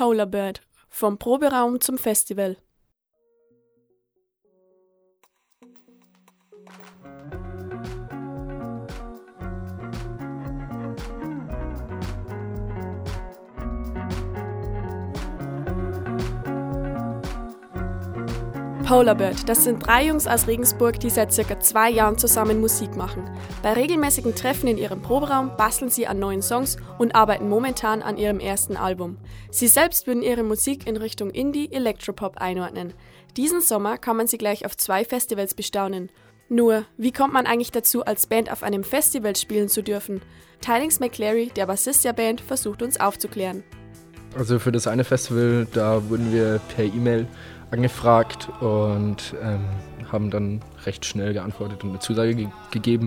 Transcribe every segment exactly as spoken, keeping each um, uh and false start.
Polar Bird, vom Proberaum zum Festival. Polar Bird, das sind drei Jungs aus Regensburg, die seit circa zwei Jahren zusammen Musik machen. Bei regelmäßigen Treffen in ihrem Proberaum basteln sie an neuen Songs und arbeiten momentan an ihrem ersten Album. Sie selbst würden ihre Musik in Richtung Indie, Electropop einordnen. Diesen Sommer kann man sie gleich auf zwei Festivals bestaunen. Nur, wie kommt man eigentlich dazu, als Band auf einem Festival spielen zu dürfen? Tidings McClary, der Bassist der Band, versucht uns aufzuklären. Also für das eine Festival, da wurden wir per E-Mail angefragt und ähm, haben dann recht schnell geantwortet und eine Zusage ge- gegeben.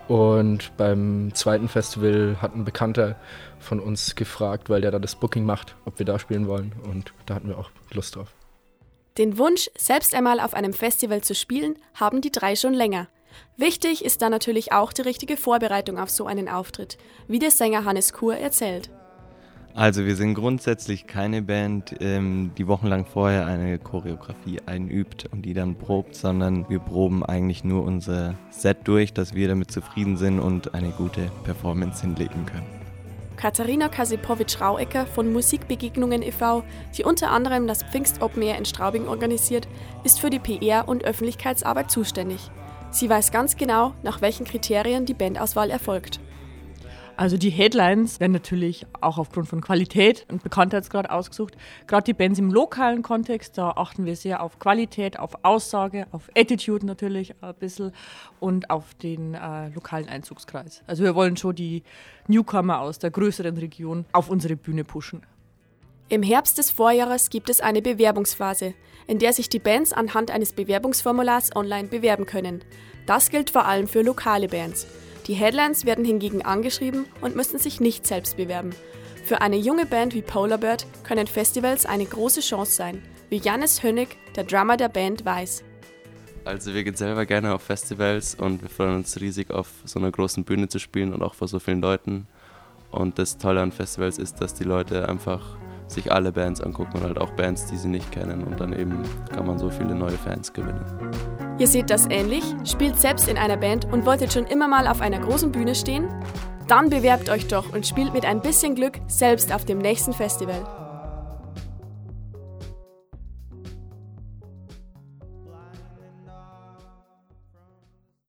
Und beim zweiten Festival hat ein Bekannter von uns gefragt, weil der da das Booking macht, ob wir da spielen wollen. Und da hatten wir auch Lust drauf. Den Wunsch, selbst einmal auf einem Festival zu spielen, haben die drei schon länger. Wichtig ist da natürlich auch die richtige Vorbereitung auf so einen Auftritt, wie der Sänger Hannes Kur erzählt. Also wir sind grundsätzlich keine Band, ähm, die wochenlang vorher eine Choreografie einübt und die dann probt, sondern wir proben eigentlich nur unser Set durch, dass wir damit zufrieden sind und eine gute Performance hinlegen können. Katharina Kasipowitsch-Rauecker von Musikbegegnungen e V, die unter anderem das Pfingst Open Air in Straubing organisiert, ist für die P R und Öffentlichkeitsarbeit zuständig. Sie weiß ganz genau, nach welchen Kriterien die Bandauswahl erfolgt. Also die Headlines werden natürlich auch aufgrund von Qualität und Bekanntheitsgrad ausgesucht. Gerade die Bands im lokalen Kontext, da achten wir sehr auf Qualität, auf Aussage, auf Attitude natürlich ein bisschen und auf den äh, lokalen Einzugskreis. Also wir wollen schon die Newcomer aus der größeren Region auf unsere Bühne pushen. Im Herbst des Vorjahres gibt es eine Bewerbungsphase, in der sich die Bands anhand eines Bewerbungsformulars online bewerben können. Das gilt vor allem für lokale Bands. Die Headlines werden hingegen angeschrieben und müssen sich nicht selbst bewerben. Für eine junge Band wie Polar Bird können Festivals eine große Chance sein, wie Jannis Hönig, der Drummer der Band, weiß. Also wir gehen selber gerne auf Festivals und wir freuen uns riesig, auf so einer großen Bühne zu spielen und auch vor so vielen Leuten. Und das Tolle an Festivals ist, dass die Leute einfach sich alle Bands angucken und halt auch Bands, die sie nicht kennen, und dann eben kann man so viele neue Fans gewinnen. Ihr seht das ähnlich, spielt selbst in einer Band und wolltet schon immer mal auf einer großen Bühne stehen? Dann bewerbt euch doch und spielt mit ein bisschen Glück selbst auf dem nächsten Festival.